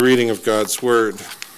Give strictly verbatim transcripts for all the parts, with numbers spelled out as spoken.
Reading of God's Word,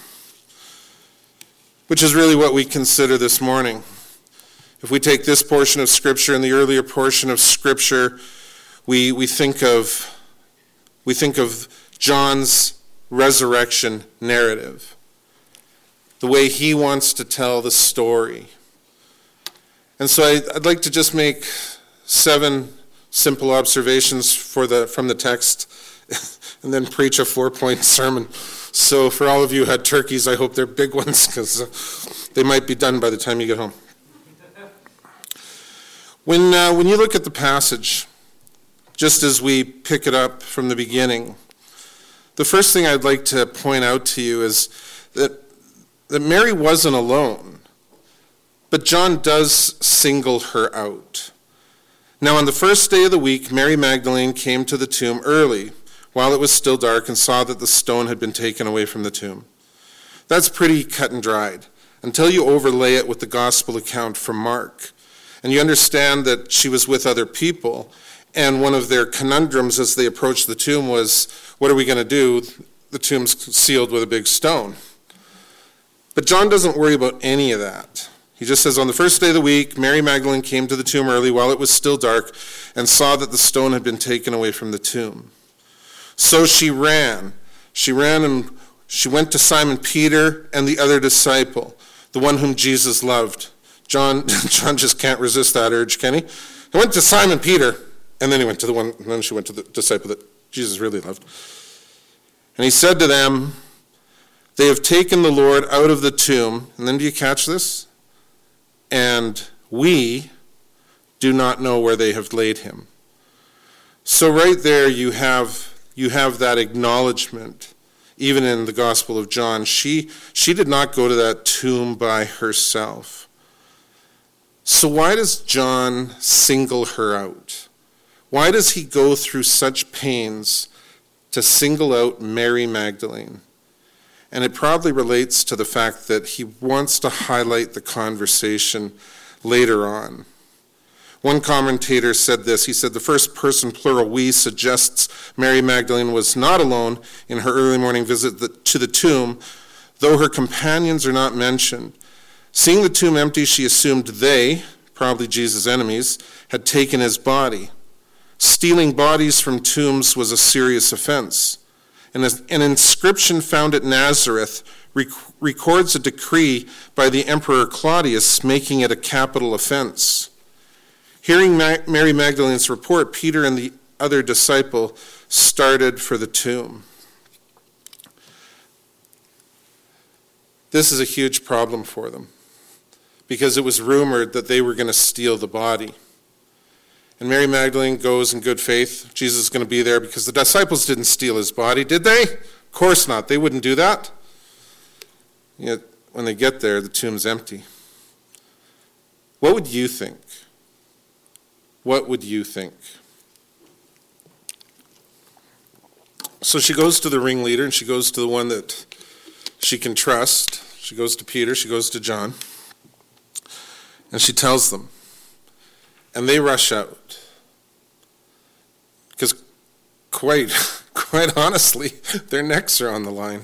which is really what we consider this morning. If we take this portion of Scripture and the earlier portion of Scripture, we, we think of we think of John's resurrection narrative, the way he wants to tell the story. And so I, I'd like to just make seven simple observations for the from the text and then preach a four-point sermon. So for all of you who had turkeys, I hope they're big ones, because uh, they might be done by the time you get home. When uh, when you look at the passage, just as we pick it up from the beginning, the first thing I'd like to point out to you is that, that Mary wasn't alone, but John does single her out. Now on the first day of the week, Mary Magdalene came to the tomb early, while it was still dark, and saw that the stone had been taken away from the tomb. That's pretty cut and dried, until you overlay it with the gospel account from Mark. And you understand that she was with other people, and one of their conundrums as they approached the tomb was, what are we going to do? The tomb's sealed with a big stone. But John doesn't worry about any of that. He just says, on the first day of the week, Mary Magdalene came to the tomb early while it was still dark, and saw that the stone had been taken away from the tomb. So she ran. She ran and she went to Simon Peter and the other disciple, the one whom Jesus loved. John, John just can't resist that urge, can he? He went to Simon Peter, and then he went to the one, and then she went to the disciple that Jesus really loved. And he said to them, they have taken the Lord out of the tomb, and then do you catch this? And we do not know where they have laid him. So right there you have You have that acknowledgement, even in the Gospel of John. She, she did not go to that tomb by herself. So why does John single her out? Why does he go through such pains to single out Mary Magdalene? And it probably relates to the fact that he wants to highlight the conversation later on. One commentator said this. He said, the first person plural we suggests Mary Magdalene was not alone in her early morning visit to the tomb, though her companions are not mentioned. Seeing the tomb empty, she assumed they, probably Jesus' enemies, had taken his body. Stealing bodies from tombs was a serious offense. And an inscription found at Nazareth rec- records a decree by the Emperor Claudius making it a capital offense. Hearing Mary Magdalene's report, Peter and the other disciple started for the tomb. This is a huge problem for them, because it was rumored that they were going to steal the body. And Mary Magdalene goes in good faith. Jesus is going to be there because the disciples didn't steal his body, did they? Of course not. They wouldn't do that. Yet when they get there, the tomb's empty. What would you think? What would you think? So she goes to the ringleader, and she goes to the one that she can trust. She goes to Peter, she goes to John, and she tells them. And they rush out. Because quite, quite honestly, their necks are on the line.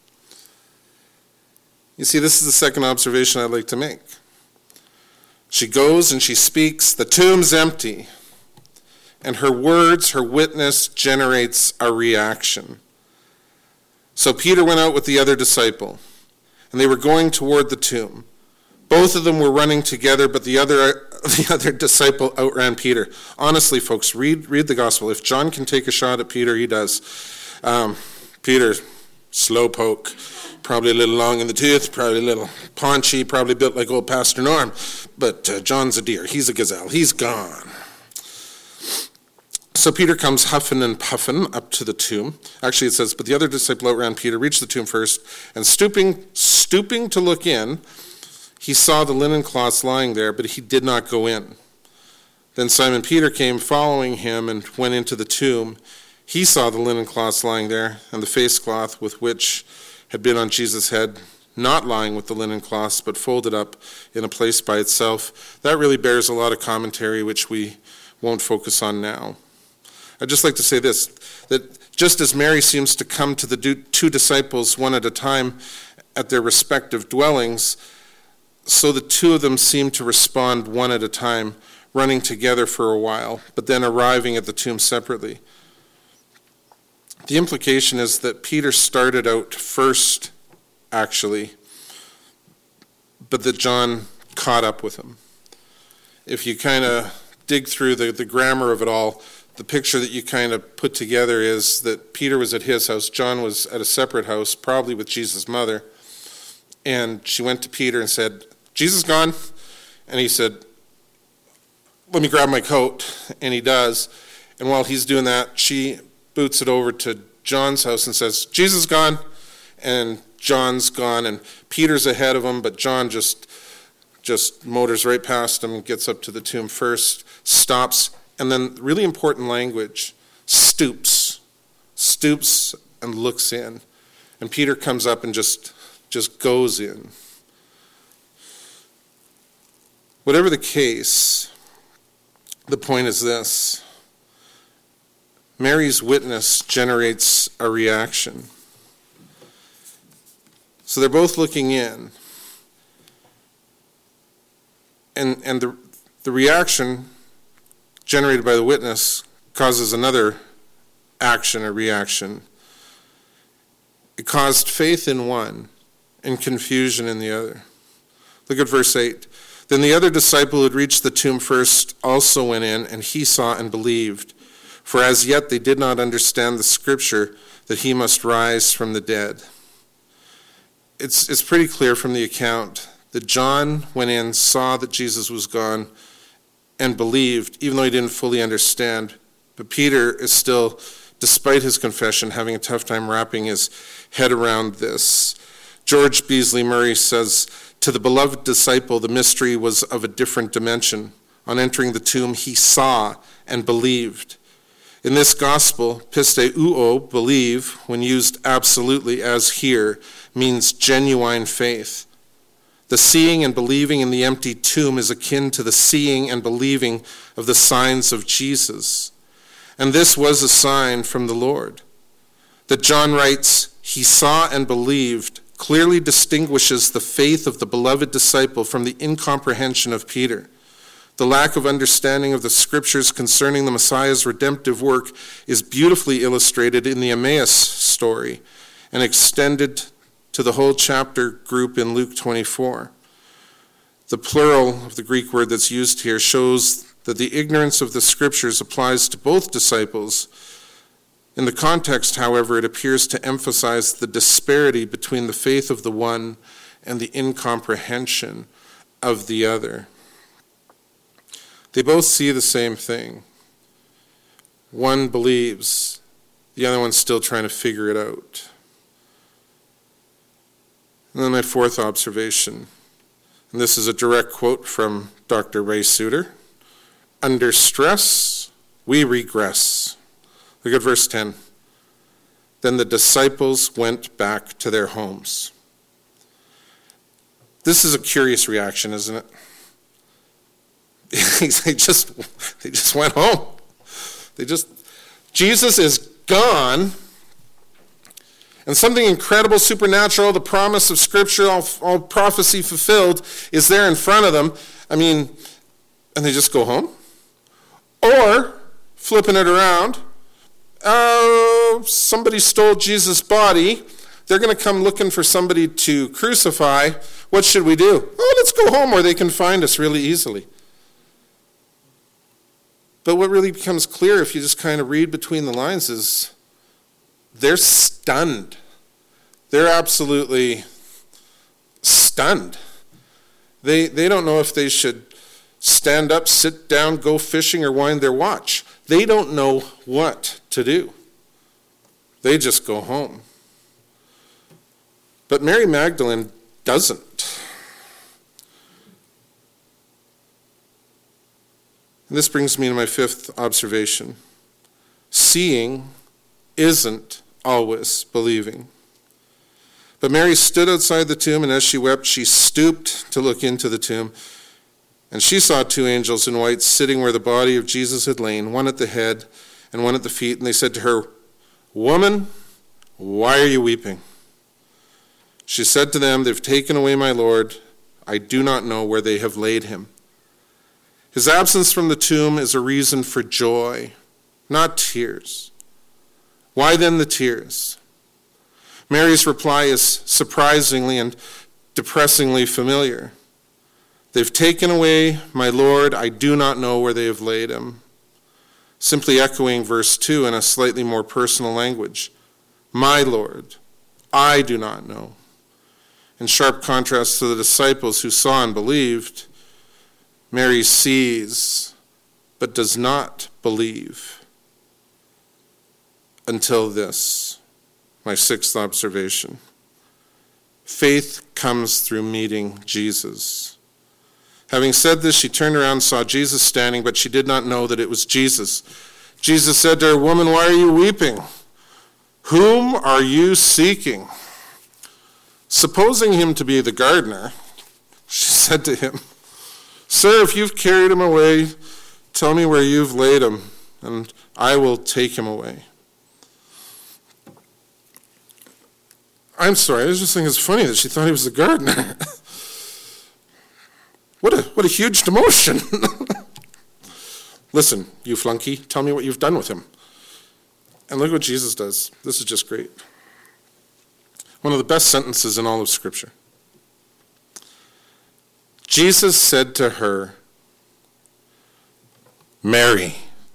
You see, this is the second observation I'd like to make. She goes and she speaks, the tomb's empty. And her words, her witness, generates a reaction. So Peter went out with the other disciple, and they were going toward the tomb. Both of them were running together, but the other the other disciple outran Peter. Honestly, folks, read read the gospel. If John can take a shot at Peter, he does. Um, Peter, slow poke. Probably a little long in the tooth, probably a little paunchy, probably built like old Pastor Norm. But uh, John's a deer. He's a gazelle. He's gone. So Peter comes huffing and puffing up to the tomb. Actually, it says, but the other disciple outran Peter, reached the tomb first, and stooping, stooping to look in, he saw the linen cloths lying there, but he did not go in. Then Simon Peter came following him and went into the tomb. He saw the linen cloths lying there, and the face cloth with which had been on Jesus' head, not lying with the linen cloths, but folded up in a place by itself. That really bears a lot of commentary, which we won't focus on now. I'd just like to say this, that Just as Mary seems to come to the two disciples one at a time at their respective dwellings, so the two of them seem to respond one at a time, running together for a while, but then arriving at the tomb separately. The implication is that Peter started out first, actually, but that John caught up with him. If you kind of dig through the, the grammar of it all, the picture that you kind of put together is that Peter was at his house, John was at a separate house, probably with Jesus' mother, and she went to Peter and said, "Jesus gone?" And he said, "Let me grab my coat," and he does. And while he's doing that, she boots it over to John's house and says, "Jesus gone?" And John's gone, and Peter's ahead of him, but John just just motors right past him and gets up to the tomb first, stops, and then really important language, stoops, stoops and looks in. And Peter comes up and just, just goes in. Whatever the case, the point is this: Mary's witness generates a reaction. So they're both looking in. And, and the, the reaction generated by the witness causes another action or reaction. It caused faith in one and confusion in the other. Look at verse eight. Then the other disciple who had reached the tomb first also went in, and he saw and believed. For as yet they did not understand the scripture that he must rise from the dead. It's, it's pretty clear from the account that John went in, saw that Jesus was gone, and believed, even though he didn't fully understand. But Peter is still, despite his confession, having a tough time wrapping his head around this. George Beasley Murray says, "To the beloved disciple, the mystery was of a different dimension. On entering the tomb, he saw and believed. In this gospel, pisteuo, believe, when used absolutely as here, means genuine faith. The seeing and believing in the empty tomb is akin to the seeing and believing of the signs of Jesus. And this was a sign from the Lord. That John writes, he saw and believed, clearly distinguishes the faith of the beloved disciple from the incomprehension of Peter. The lack of understanding of the scriptures concerning the Messiah's redemptive work is beautifully illustrated in the Emmaus story and extended to the whole chapter group in Luke twenty-four. The plural of the Greek word that's used here shows that the ignorance of the scriptures applies to both disciples. In the context, however, it appears to emphasize the disparity between the faith of the one and the incomprehension of the other. They both see the same thing. One believes, the other one's still trying to figure it out. And then my fourth observation, and this is a direct quote from Doctor Ray Suter. Under stress, we regress. Look at verse ten. Then the disciples went back to their homes. This is a curious reaction, isn't it? they just they just went home. They just Jesus is gone. And something incredible, supernatural, the promise of Scripture, all, all prophecy fulfilled, is there in front of them. I mean, and they just go home? Or, flipping it around, uh, somebody stole Jesus' body. They're going to come looking for somebody to crucify. What should we do? Oh, let's go home where they can find us really easily. But what really becomes clear if you just kind of read between the lines is they're stunned. They're absolutely stunned. They they don't know if they should stand up, sit down, go fishing, or wind their watch. They don't know what to do. They just go home. But Mary Magdalene doesn't. And this brings me to my fifth observation. Seeing isn't always believing. But Mary stood outside the tomb, and as she wept, she stooped to look into the tomb. And she saw two angels in white sitting where the body of Jesus had lain, one at the head and one at the feet. And they said to her, "Woman, why are you weeping?" She said to them, "They've taken away my Lord. I do not know where they have laid him." His absence from the tomb is a reason for joy, not tears. Why then the tears? Mary's reply is surprisingly and depressingly familiar. "They've taken away my Lord. I do not know where they have laid him." Simply echoing verse two in a slightly more personal language. My Lord, I do not know. In sharp contrast to the disciples who saw and believed, Mary sees but does not believe until this, my sixth observation. Faith comes through meeting Jesus. Having said this, she turned around and saw Jesus standing, but she did not know that it was Jesus. Jesus said to her, "Woman, why are you weeping? Whom are you seeking?" Supposing him to be the gardener, she said to him, "Sir, if you've carried him away, tell me where you've laid him, and I will take him away." I'm sorry, I was just thinking it's funny that she thought he was the gardener. What a what a huge demotion. "Listen, you flunky, tell me what you've done with him." And look what Jesus does. This is just great. One of the best sentences in all of Scripture. Jesus said to her, "Mary."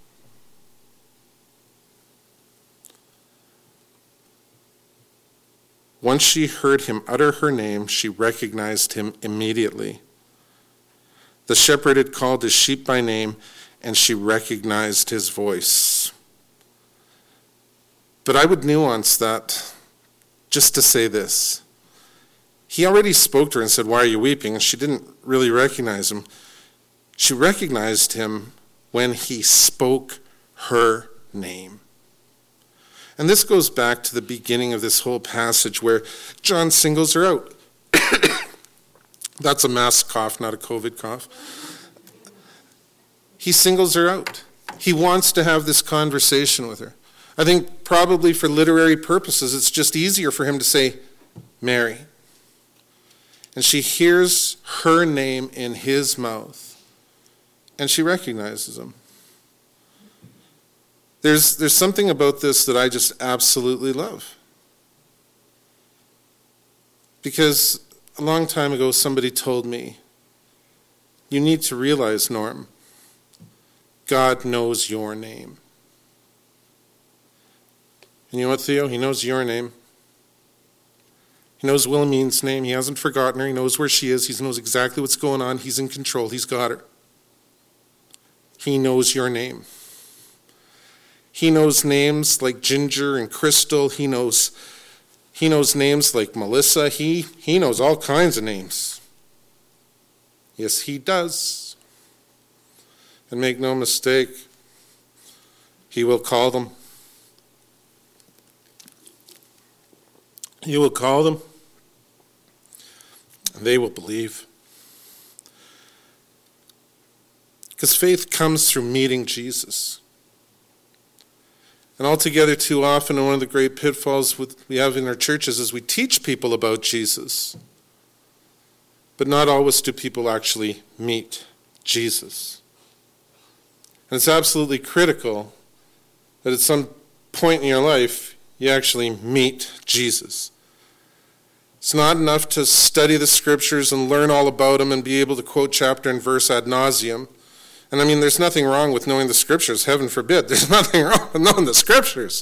Once she heard him utter her name, she recognized him immediately. The shepherd had called his sheep by name, and she recognized his voice. But I would nuance that just to say this. He already spoke to her and said, "Why are you weeping?" And she didn't really recognize him. She recognized him when he spoke her name. And this goes back to the beginning of this whole passage where John singles her out. That's a mask cough, not a COVID cough. He singles her out. He wants to have this conversation with her. I think probably for literary purposes, it's just easier for him to say, "Mary." And she hears her name in his mouth, and she recognizes him. There's, there's something about this that I just absolutely love. Because a long time ago, somebody told me, you need to realize, Norm, God knows your name. And you know what, Theo? He knows your name. He knows Wilhelmine's name. He hasn't forgotten her. He knows where she is. He knows exactly what's going on. He's in control. He's got her. He knows your name. He knows names like Ginger and Crystal. He knows He knows names like Melissa. He, he knows all kinds of names. Yes, he does. And make no mistake, he will call them. He will call them, and they will believe. Because faith comes through meeting Jesus. And altogether too often, one of the great pitfalls we have in our churches is we teach people about Jesus. But not always do people actually meet Jesus. And it's absolutely critical that at some point in your life, you actually meet Jesus. It's not enough to study the scriptures and learn all about them and be able to quote chapter and verse ad nauseum. And I mean, there's nothing wrong with knowing the scriptures, heaven forbid. There's nothing wrong with knowing the scriptures.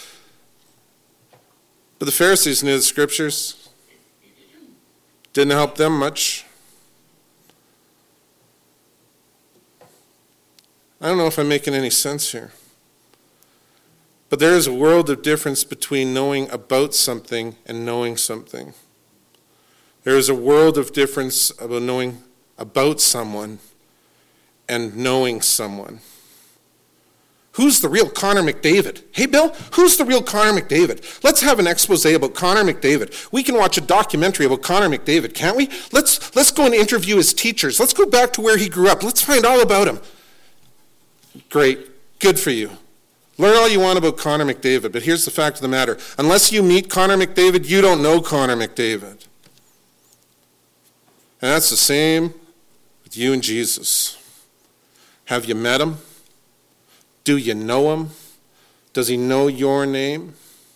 But the Pharisees knew the scriptures. Didn't help them much. I don't know if I'm making any sense here. But there is a world of difference between knowing about something and knowing something. There is a world of difference about knowing about someone and knowing someone. Who's the real Connor McDavid? Hey, Bill, who's the real Connor McDavid? Let's have an expose about Connor McDavid. We can watch a documentary about Connor McDavid, can't we? Let's, let's go and interview his teachers. Let's go back to where he grew up. Let's find all about him. Great. Good for you. Learn all you want about Connor McDavid, but here's the fact of the matter. Unless you meet Connor McDavid, you don't know Connor McDavid. And that's the same with you and Jesus. Have you met him? Do you know him? Does he know your name?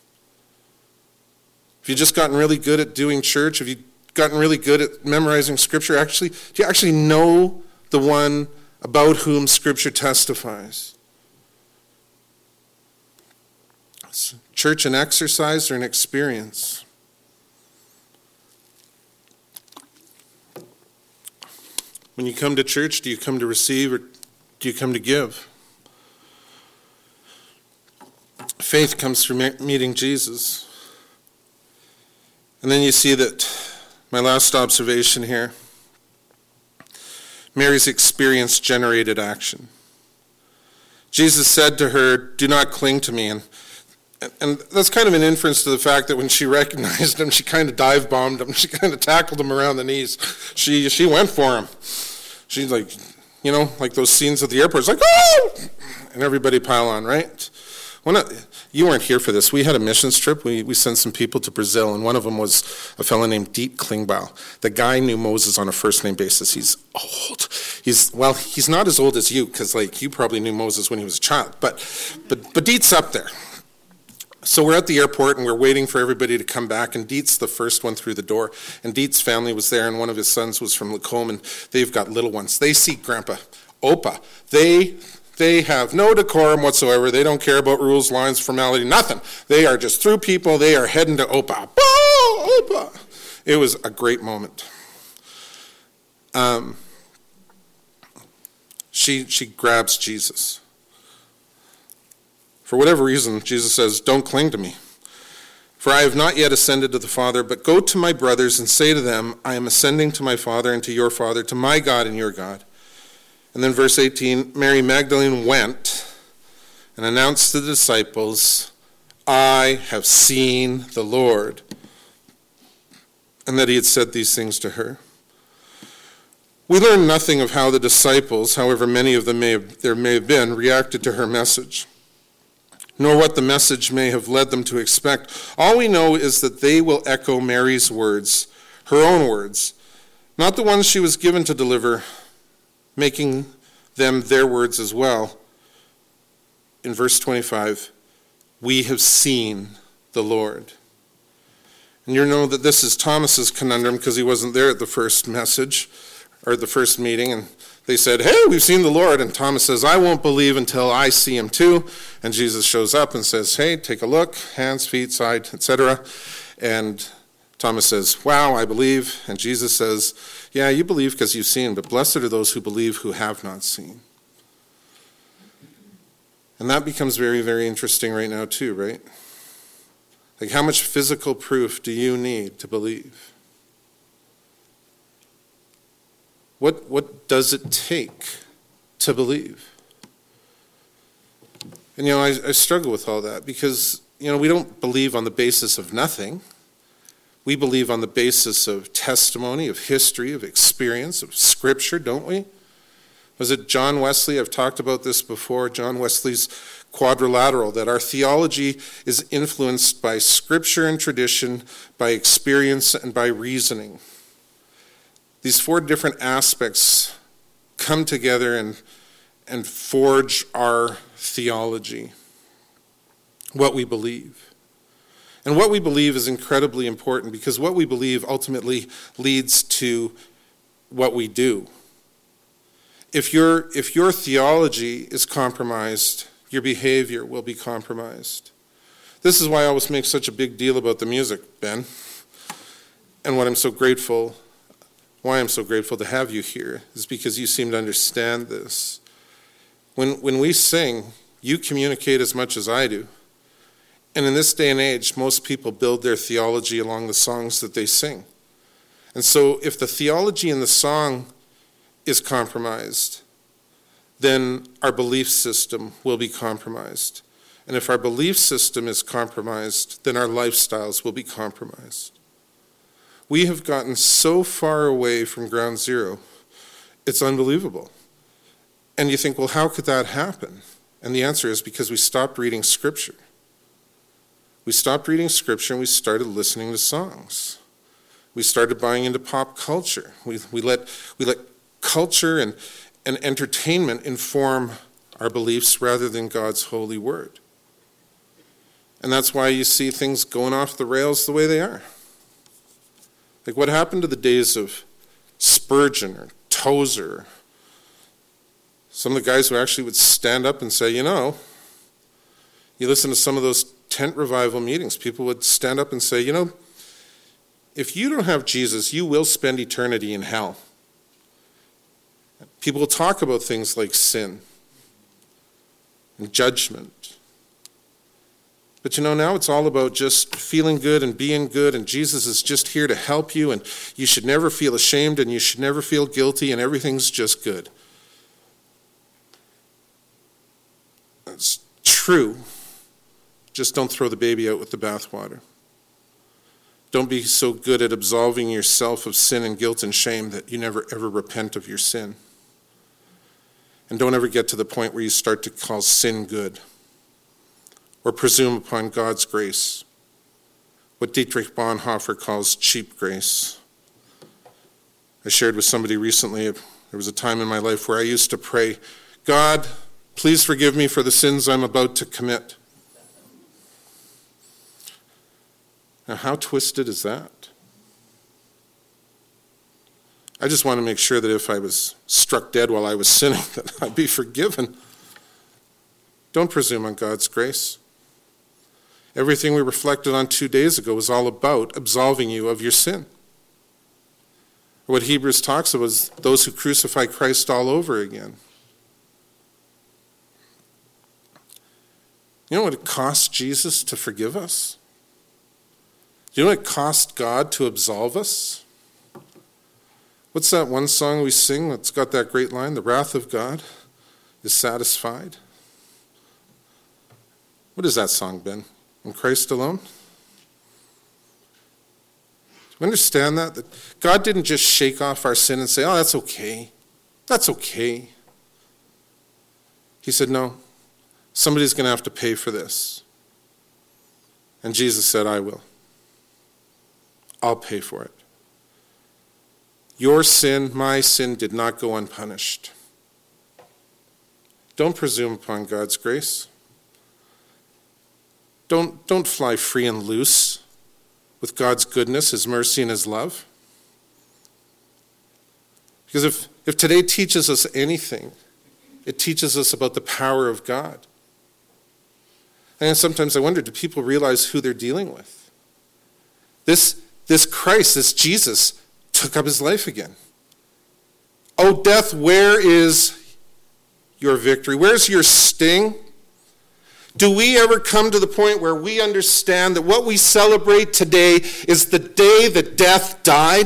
Have you just gotten really good at doing church? Have you gotten really good at memorizing Scripture? Actually, do you actually know the one about whom Scripture testifies? Is church an exercise or an experience? When you come to church, do you come to receive or do you come to give? Faith comes through meeting Jesus. And then you see that, my last observation here, Mary's experience generated action. Jesus said to her, "Do not cling to me." And, and that's kind of an inference to the fact that when she recognized him, she kind of dive-bombed him. She kind of tackled him around the knees. She she went for him. She's like, you know, like those scenes at the airport. It's like, oh! And everybody pile on, right? When I, you weren't here for this. We had a missions trip. We we sent some people to Brazil, and one of them was a fellow named Diet Klingbeil. The guy knew Moses on a first-name basis. He's old. He's well, he's not as old as you, because like you probably knew Moses when he was a child. But but but Diet's up there. So we're at the airport, and we're waiting for everybody to come back, and Diet's the first one through the door. And Diet's family was there, and one of his sons was from Lacombe, and they've got little ones. They see Grandpa, Opa. They... They have no decorum whatsoever. They don't care about rules, lines, formality, nothing. They are just through people. They are heading to Opa. Oh, Opa. It was a great moment. Um, she, she grabs Jesus. For whatever reason, Jesus says, "Don't cling to me. For I have not yet ascended to the Father, but go to my brothers and say to them, I am ascending to my Father and to your Father, to my God and your God." And then verse eighteen, Mary Magdalene went and announced to the disciples, "I have seen the Lord," and that he had said these things to her. We learn nothing of how the disciples, however many of them may have, there may have been, reacted to her message, nor what the message may have led them to expect. All we know is that they will echo Mary's words, her own words, not the ones she was given to deliver, making them their words as well. In verse twenty-five, "We have seen the Lord." And you know that this is Thomas's conundrum, because he wasn't there at the first message, or the first meeting, and they said, "Hey, we've seen the Lord." And Thomas says, "I won't believe until I see him too." And Jesus shows up and says, "Hey, take a look, hands, feet, side, et cetera" And Thomas says, "Wow, I believe." And Jesus says, "Yeah, you believe because you've seen, but blessed are those who believe who have not seen." And that becomes very, very interesting right now too, right? Like, how much physical proof do you need to believe? What, what does it take to believe? And, you know, I, I struggle with all that because, you know, we don't believe on the basis of nothing. We believe on the basis of testimony, of history, of experience, of Scripture, don't we? Was it John Wesley? I've talked about this before, John Wesley's quadrilateral, that our theology is influenced by Scripture and tradition, by experience, and by reasoning. These four different aspects come together and, and forge our theology, what we believe. And what we believe is incredibly important, because what we believe ultimately leads to what we do. If your, if your theology is compromised, your behavior will be compromised. This is why I always make such a big deal about the music, Ben, and what I'm so grateful, why I'm so grateful to have you here, is because you seem to understand this. When, when we sing, you communicate as much as I do. And in this day and age, most people build their theology along the songs that they sing. And so if the theology in the song is compromised, then our belief system will be compromised. And if our belief system is compromised, then our lifestyles will be compromised. We have gotten so far away from ground zero, it's unbelievable. And you think, well, how could that happen? And the answer is because we stopped reading Scripture. We stopped reading Scripture and we started listening to songs. We started buying into pop culture. We, we let we let culture and, and entertainment inform our beliefs rather than God's holy word. And that's why you see things going off the rails the way they are. Like what happened to the days of Spurgeon or Tozer? Some of the guys who actually would stand up and say, you know, you listen to some of those tent revival meetings, people would stand up and say, you know, if you don't have Jesus, you will spend eternity in hell. People will talk about things like sin and judgment. But you know, now it's all about just feeling good and being good, and Jesus is just here to help you, and you should never feel ashamed, and you should never feel guilty, and everything's just good. It's true. Just don't throw the baby out with the bathwater. Don't be so good at absolving yourself of sin and guilt and shame that you never ever repent of your sin. And don't ever get to the point where you start to call sin good or presume upon God's grace, what Dietrich Bonhoeffer calls cheap grace. I shared with somebody recently, there was a time in my life where I used to pray, God, please forgive me for the sins I'm about to commit. Now, how twisted is that? I just want to make sure that if I was struck dead while I was sinning, that I'd be forgiven. Don't presume on God's grace. Everything we reflected on two days ago was all about absolving you of your sin. What Hebrews talks about is those who crucify Christ all over again. You know what it cost Jesus to forgive us? Do you know what it cost God to absolve us? What's that one song we sing that's got that great line? The wrath of God is satisfied. What is that song, Ben? In Christ alone? Do you understand that? That God didn't just shake off our sin and say, oh, that's okay. That's okay. He said, no, somebody's going to have to pay for this. And Jesus said, I will. I'll pay for it. Your sin, my sin, did not go unpunished. Don't presume upon God's grace. Don't, don't fly free and loose with God's goodness, his mercy, and his love. Because if, if today teaches us anything, it teaches us about the power of God. And sometimes I wonder, do people realize who they're dealing with? This This Christ, this Jesus, took up his life again. Oh, death, where is your victory? Where's your sting? Do we ever come to the point where we understand that what we celebrate today is the day that death died?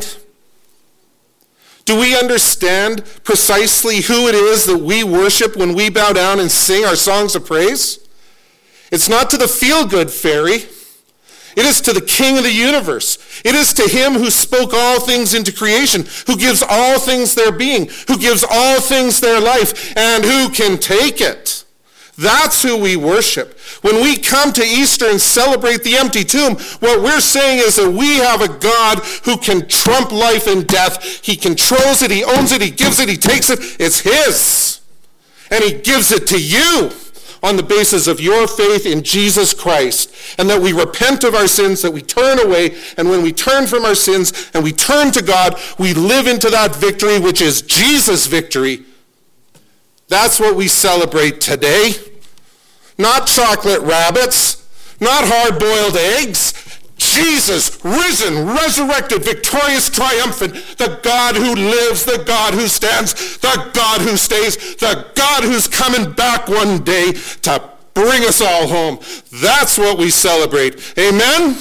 Do we understand precisely who it is that we worship when we bow down and sing our songs of praise? It's not to the feel-good fairy. It is to the King of the universe. It is to him who spoke all things into creation, who gives all things their being, who gives all things their life, and who can take it. That's who we worship. When we come to Easter and celebrate the empty tomb, what we're saying is that we have a God who can trump life and death. He controls it, he owns it, he gives it, he takes it. It's his. And he gives it to you on the basis of your faith in Jesus Christ, and that we repent of our sins, that we turn away, and when we turn from our sins and we turn to God, we live into that victory, which is Jesus' victory. That's what we celebrate today. Not chocolate rabbits, not hard-boiled eggs. Jesus, risen, resurrected, victorious, triumphant, the God who lives, the God who stands, the God who stays, the God who's coming back one day to bring us all home. That's what we celebrate. Amen? Amen.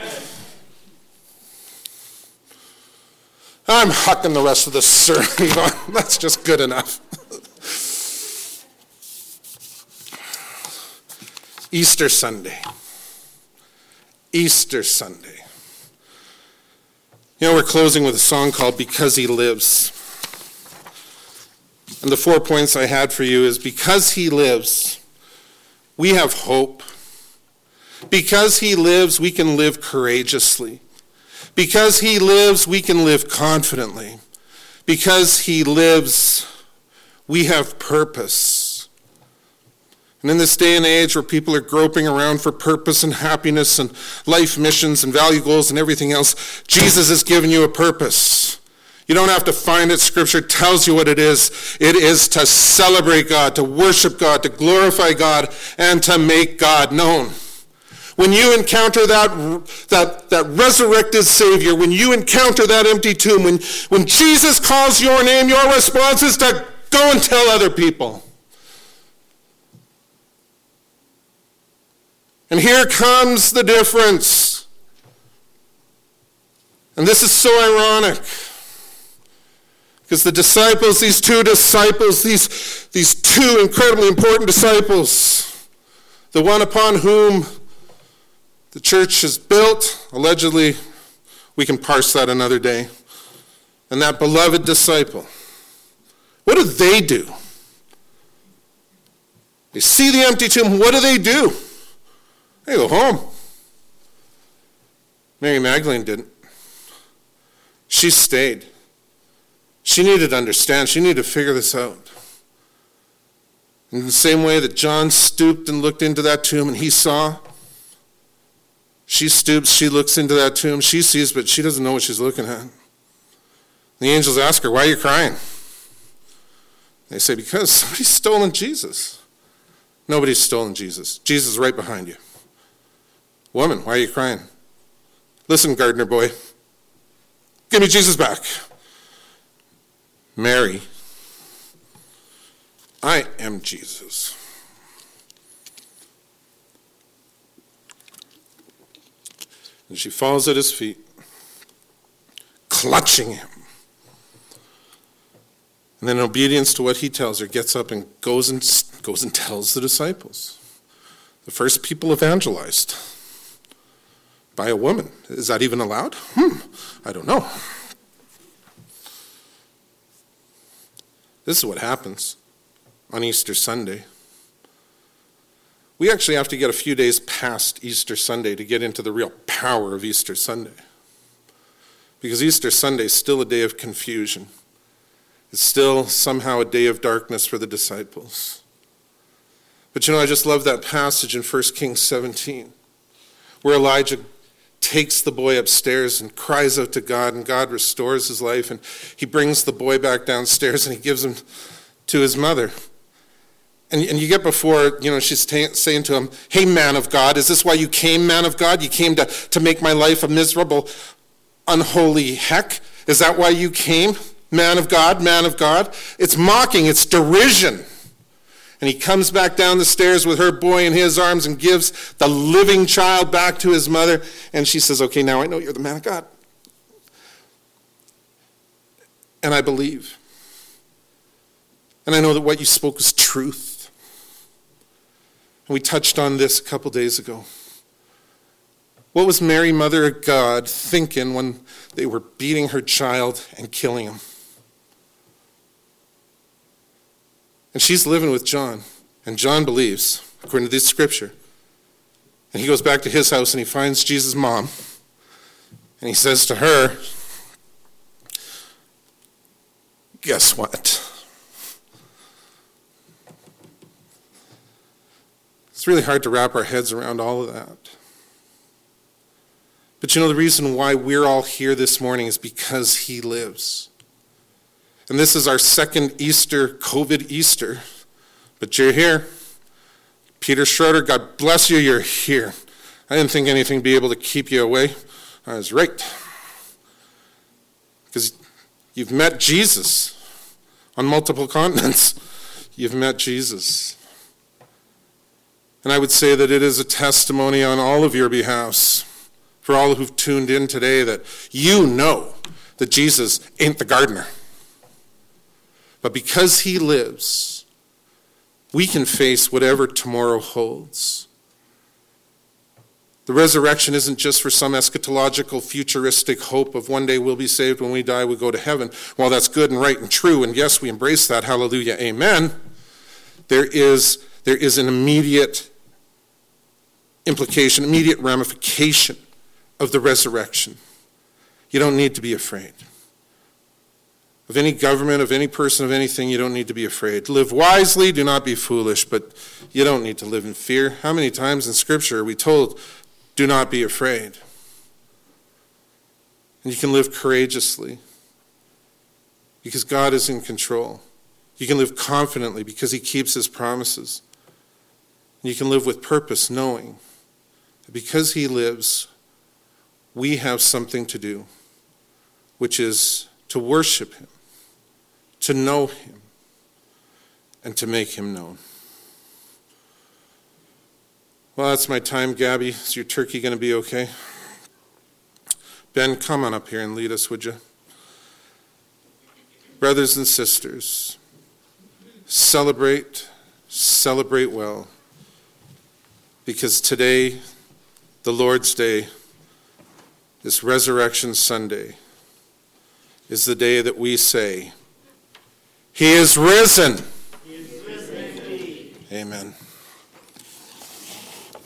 I'm hucking the rest of the sermon on. That's just good enough. Easter Sunday. Easter Sunday. You know, we're closing with a song called Because He Lives. And the four points I had for you is because he lives, we have hope. Because he lives, we can live courageously. Because he lives, we can live confidently. Because he lives, we have purpose. And in this day and age where people are groping around for purpose and happiness and life missions and value goals and everything else, Jesus has given you a purpose. You don't have to find it. Scripture tells you what it is. It is to celebrate God, to worship God, to glorify God, and to make God known. When you encounter that, that, that resurrected Savior, when you encounter that empty tomb, when, when Jesus calls your name, your response is to go and tell other people. And here comes the difference. And this is so ironic. Because the disciples, these two disciples, these, these two incredibly important disciples, the one upon whom the church is built, allegedly, we can parse that another day, and that beloved disciple, what do they do? They see the empty tomb, what do they do? They go home. Mary Magdalene didn't. She stayed. She needed to understand. She needed to figure this out. In the same way that John stooped and looked into that tomb and he saw, she stoops, she looks into that tomb, she sees, but she doesn't know what she's looking at. The angels ask her, why are you crying? They say, because somebody's stolen Jesus. Nobody's stolen Jesus. Jesus is right behind you. Woman, why are you crying? Listen, gardener boy, give me Jesus back. Mary, I am Jesus. And she falls at his feet, clutching him. And then in obedience to what he tells her, gets up and goes and goes and tells the disciples. The first people evangelized by a woman. Is that even allowed? Hmm, I don't know. This is what happens on Easter Sunday. We actually have to get a few days past Easter Sunday to get into the real power of Easter Sunday. Because Easter Sunday is still a day of confusion. It's still somehow a day of darkness for the disciples. But you know, I just love that passage in First Kings seventeen, where Elijah takes the boy upstairs and cries out to God, and God restores his life, and he brings the boy back downstairs and he gives him to his mother. And, and you get before, you know, she's ta- saying to him, hey, man of God, is this why you came, man of God? You came to, to make my life a miserable, unholy heck? Is that why you came, man of God, man of God? It's mocking, it's derision. And he comes back down the stairs with her boy in his arms and gives the living child back to his mother. And she says, okay, now I know you're the man of God. And I believe. And I know that what you spoke is truth. And we touched on this a couple days ago. What was Mary, Mother of God, thinking when they were beating her child and killing him? And she's living with John. And John believes, according to this scripture. And he goes back to his house and he finds Jesus' mom. And he says to her, guess what? It's really hard to wrap our heads around all of that. But you know, the reason why we're all here this morning is because he lives. And this is our second Easter, COVID Easter. But you're here. Peter Schroeder, God bless you, you're here. I didn't think anything would be able to keep you away. I was right. Because you've met Jesus on multiple continents. You've met Jesus. And I would say that it is a testimony on all of your behalfs, for all who've tuned in today, that you know that Jesus ain't the gardener. But because he lives, we can face whatever tomorrow holds. The resurrection isn't just for some eschatological, futuristic hope of one day we'll be saved, when we die, we'll go to heaven. While that's good and right and true, and yes, we embrace that, hallelujah, amen, there is, there is an immediate implication, immediate ramification of the resurrection. You don't need to be afraid. Of any government, of any person, of anything, you don't need to be afraid. Live wisely, do not be foolish, but you don't need to live in fear. How many times in Scripture are we told, do not be afraid? And you can live courageously because God is in control. You can live confidently because he keeps his promises. And you can live with purpose, knowing that because he lives, we have something to do, which is to worship him, to know him, and to make him known. Well, that's my time, Gabby. Is your turkey going to be okay? Ben, come on up here and lead us, would you? Brothers and sisters, celebrate, celebrate well, because today, the Lord's Day, this Resurrection Sunday, is the day that we say, He is risen. He is risen indeed. Amen.